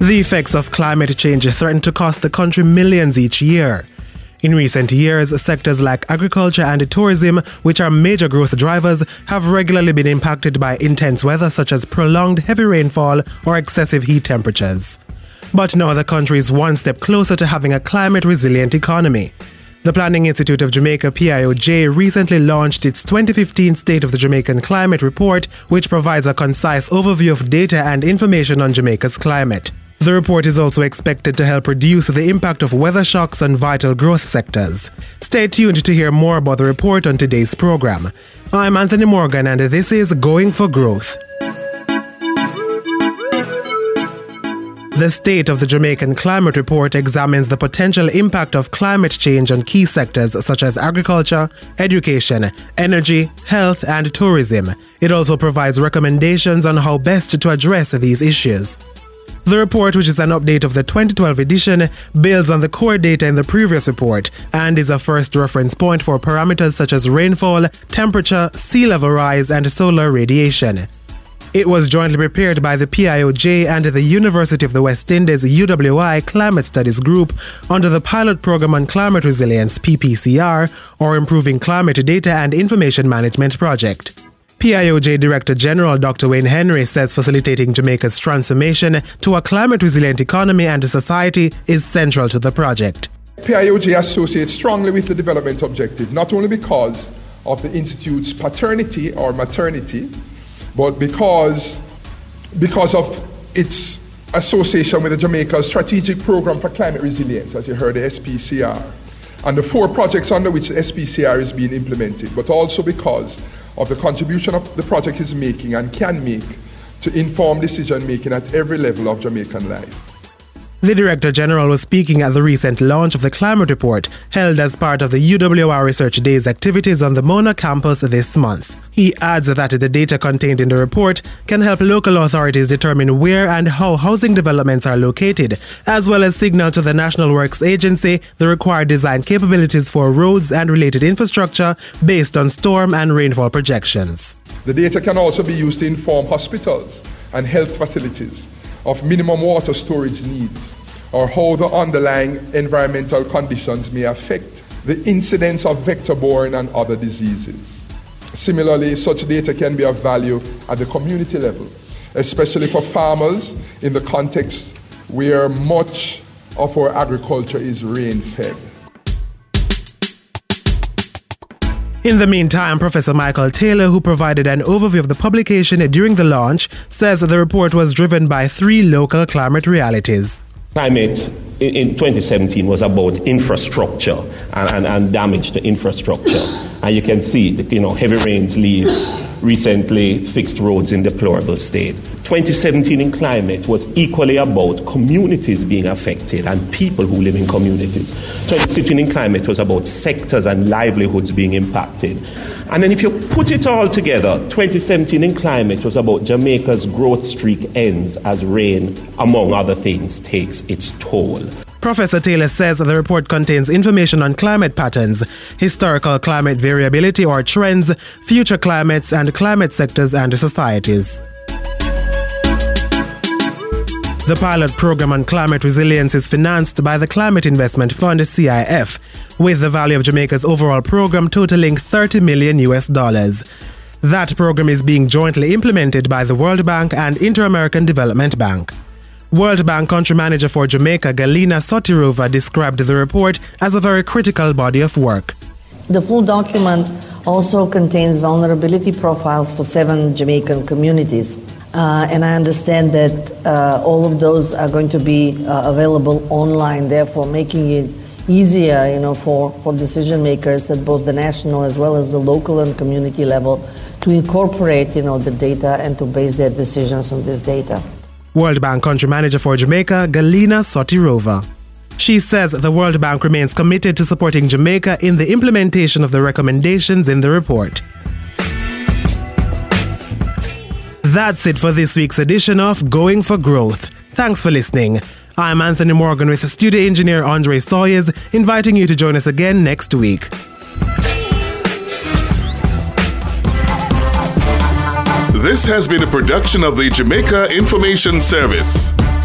The effects of climate change threaten to cost the country millions each year. In recent years, sectors like agriculture and tourism, which are major growth drivers, have regularly been impacted by intense weather such as prolonged heavy rainfall or excessive heat temperatures. But now the country is one step closer to having a climate-resilient economy. The Planning Institute of Jamaica, PIOJ, recently launched its 2015 State of the Jamaican Climate Report, which provides a concise overview of data and information on Jamaica's climate. The report is also expected to help reduce the impact of weather shocks on vital growth sectors. Stay tuned to hear more about the report on today's program. I'm Anthony Morgan and this is Going for Growth. The State of the Jamaican Climate Report examines the potential impact of climate change on key sectors such as agriculture, education, energy, health, and tourism. It also provides recommendations on how best to address these issues. The report, which is an update of the 2012 edition, builds on the core data in the previous report and is a first reference point for parameters such as rainfall, temperature, sea level rise, and solar radiation. It was jointly prepared by the PIOJ and the University of the West Indies UWI Climate Studies Group under the Pilot Program on Climate Resilience (PPCR) or Improving Climate Data and Information Management Project. PIOJ Director General Dr. Wayne Henry says facilitating Jamaica's transformation to a climate-resilient economy and society is central to the project. PIOJ associates strongly with the development objective, not only because of the Institute's paternity or maternity, but because of its association with the Jamaica Strategic Program for Climate Resilience, as you heard, the SPCR, and the 4 projects under which the SPCR is being implemented, but also because of the contribution of the project is making and can make to inform decision-making at every level of Jamaican life. The Director General was speaking at the recent launch of the Climate Report, held as part of the UWR Research Days activities on the Mona campus this month. He adds that the data contained in the report can help local authorities determine where and how housing developments are located, as well as signal to the National Works Agency the required design capabilities for roads and related infrastructure based on storm and rainfall projections. The data can also be used to inform hospitals and health facilities of minimum water storage needs or how the underlying environmental conditions may affect the incidence of vector-borne and other diseases. Similarly, such data can be of value at the community level, especially for farmers in the context where much of our agriculture is rain-fed. In the meantime, Professor Michael Taylor, who provided an overview of the publication during the launch, says the report was driven by 3 local climate realities. Climate in 2017 was about infrastructure and damage to infrastructure. And you can see that, heavy rains leave recently fixed roads in deplorable state. 2017 in climate was equally about communities being affected and people who live in communities. 2017 in climate was about sectors and livelihoods being impacted. And then if you put it all together, 2017 in climate was about Jamaica's growth streak ends as rain, among other things, takes its toll. Professor Taylor says the report contains information on climate patterns, historical climate variability or trends, future climates and climate sectors and societies. The pilot program on climate resilience is financed by the Climate Investment Fund, CIF, with the value of Jamaica's overall program totaling $30 million. That program is being jointly implemented by the World Bank and Inter-American Development Bank. World Bank Country Manager for Jamaica, Galina Sotirova, described the report as a very critical body of work. The full document also contains vulnerability profiles for 7 Jamaican communities. And I understand that all of those are going to be available online, therefore making it easier, for decision makers at both the national as well as the local and community level to incorporate, the data and to base their decisions on this data. World Bank Country Manager for Jamaica, Galina Sotirova. She says the World Bank remains committed to supporting Jamaica in the implementation of the recommendations in the report. That's it for this week's edition of Going for Growth. Thanks for listening. I'm Anthony Morgan with studio engineer Andre Sawyers, inviting you to join us again next week. This has been a production of the Jamaica Information Service.